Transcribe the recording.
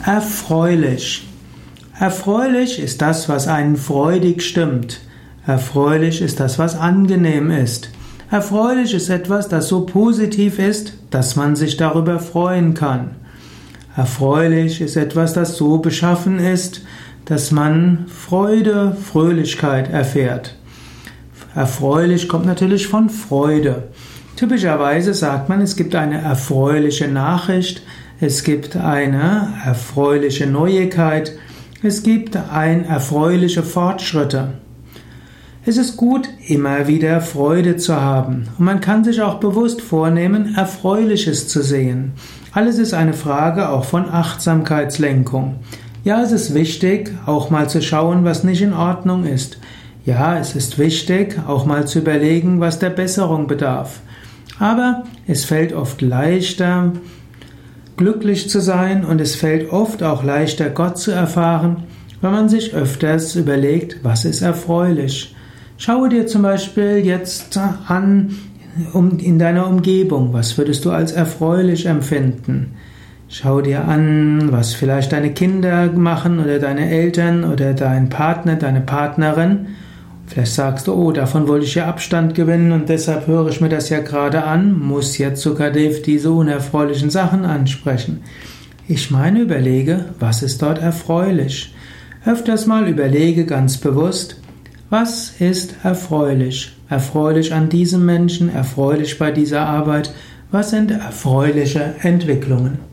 Erfreulich. Erfreulich ist das, was einen freudig stimmt. Erfreulich ist das, was angenehm ist. Erfreulich ist etwas, das so positiv ist, dass man sich darüber freuen kann. Erfreulich ist etwas, das so beschaffen ist, dass man Freude, Fröhlichkeit erfährt. Erfreulich kommt natürlich von Freude. Typischerweise sagt man, es gibt eine erfreuliche Nachricht, es gibt eine erfreuliche Neuigkeit, es gibt erfreuliche Fortschritte. Es ist gut, immer wieder Freude zu haben. Und man kann sich auch bewusst vornehmen, Erfreuliches zu sehen. Alles ist eine Frage auch von Achtsamkeitslenkung. Ja, es ist wichtig, auch mal zu schauen, was nicht in Ordnung ist. Ja, es ist wichtig, auch mal zu überlegen, was der Besserung bedarf. Aber es fällt oft leichter, glücklich zu sein, und es fällt oft auch leichter, Gott zu erfahren, wenn man sich öfters überlegt, was ist erfreulich. Schaue dir zum Beispiel jetzt an, in deiner Umgebung, was würdest du als erfreulich empfinden? Schau dir an, was vielleicht deine Kinder machen oder deine Eltern oder dein Partner, deine Partnerin. Vielleicht sagst du, oh, davon wollte ich ja Abstand gewinnen und deshalb höre ich mir das ja gerade an, muss jetzt Sukadev diese unerfreulichen Sachen ansprechen. Ich meine, überlege, was ist dort erfreulich? Öfters mal überlege ganz bewusst, was ist erfreulich? Erfreulich an diesem Menschen, erfreulich bei dieser Arbeit, was sind erfreuliche Entwicklungen?